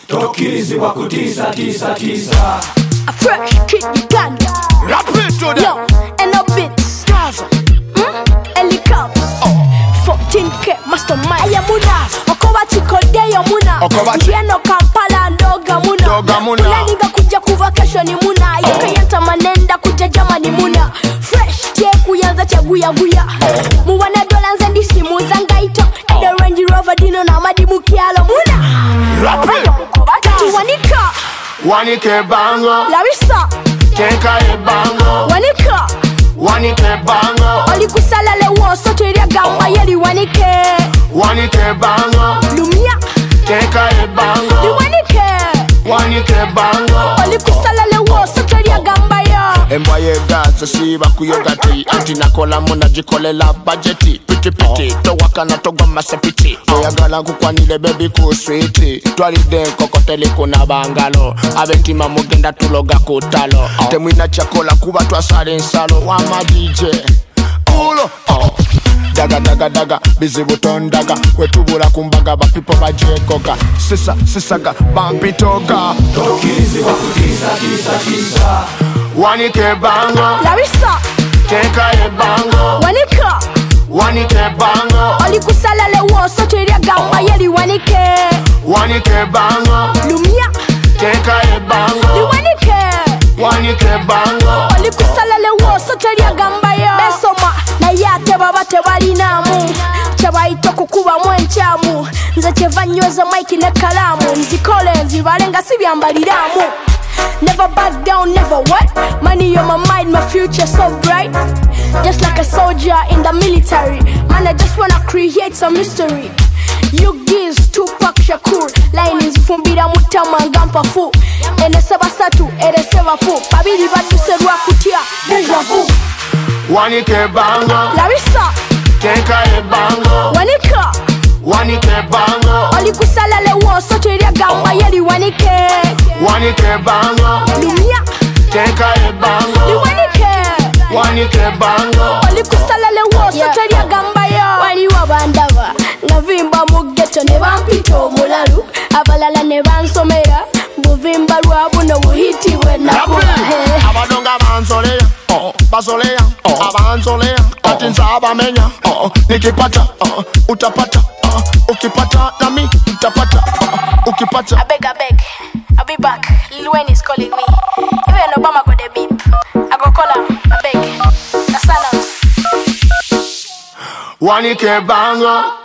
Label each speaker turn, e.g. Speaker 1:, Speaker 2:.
Speaker 1: Tokirizi wa kutisa tisa tisa.
Speaker 2: A fresh kid Uganda.
Speaker 3: Rap it to them.
Speaker 2: Yo, and a bit
Speaker 3: Gaza.
Speaker 2: Helicopter 14K mastermind Ayamuna Okoba chikodeyo muna Ndieno Kampala ndoga muna Ulaniga kuja kuvakesho ni muna Yoke yanta manenda kuja jama ni muna Fresh tie kuyanza chaguya guya Muwana dola nzendi simu zangaito Edo Range Rover dino na madimu kialo muna
Speaker 3: Rap it.
Speaker 2: Wanika
Speaker 3: Wanike bango.
Speaker 2: Larissa
Speaker 3: Tenka e bango.
Speaker 2: Wanika
Speaker 3: Wanike bango.
Speaker 2: Oli kusala le wo soto iria gamba yeli wanike
Speaker 3: Wanike bango.
Speaker 2: Lumia
Speaker 3: Tenka e bango.
Speaker 2: Di wanike
Speaker 3: Wanike bango.
Speaker 2: Oli kusala le wo soto iria gamba ya
Speaker 3: Embaye gaza siba kuyogati. Anti nakola muna jikolela budgeti. Piti piti, towaka na togwa masepiti. Oyagala kukwanile baby ku sweeti. Twalide kokoteli kuna bangalo. Abentima mugenda tuloga kutalo. Temwina chakola kuba twasale nsalo. Wama DJ Ulo Daga daga daga, bizibu tondaga. Wetubula kumbaga, ba people bajekoga. Sisaga, bampitoga.
Speaker 1: Tokirizi wa kutisa tisa tisa.
Speaker 3: Wanike bango.
Speaker 2: Larissa
Speaker 3: Tenka e bango.
Speaker 2: Wanika
Speaker 3: Wanike bango.
Speaker 2: Oli kusala le wo soto iria gamba yeli wanike
Speaker 3: Wanike bango.
Speaker 2: Lumia
Speaker 3: Tenka e
Speaker 2: Di
Speaker 3: bango.
Speaker 2: wanike
Speaker 3: Wanike bango.
Speaker 2: Oli kusala le wo soto iria gamba ya Besoma na yate baba tebalinamu Chabaito kukuba mwenchamu Nze chevanyoza maiki ne kalamu Nzikole nzibalenga sibyambaliramu Never back down, never what? Money on my mind, my future so bright. Just like a soldier in the military. Man, I just wanna create some mystery. You gives Tupac Shakur. Line is fumbira mutama ngampa fu. Ene seba satu, ere seva fu. Babili batu serua kutia, deja vu.
Speaker 3: Wanike bango.
Speaker 2: Larissa
Speaker 3: Tenka e bango.
Speaker 2: Wanika
Speaker 3: Wanike bango.
Speaker 2: Oli kusala le wo soto iria gamba yeli wanike
Speaker 3: Wanike bango.
Speaker 2: Lumia
Speaker 3: Tenka e
Speaker 2: Di
Speaker 3: bango.
Speaker 2: wanike
Speaker 3: Wanike bango.
Speaker 2: Oli kusala le wo soto iria gamba ya Waliwa bandaba Navimba mugeto ne bampito omulalu Abalala ne bansomera Buvimba lwabu no buhitibwe nakuba
Speaker 3: Abadonga banzoleya, bazoleya, abanzoleya, kati nzaba menya, nikipata, utapata, ukipata, nami utapata, ukipata.
Speaker 2: I beg, I'll be back. Lil Wayne is calling me. Even Obama got a beep. I go call him, I beg. That's all.
Speaker 3: Wanike bango.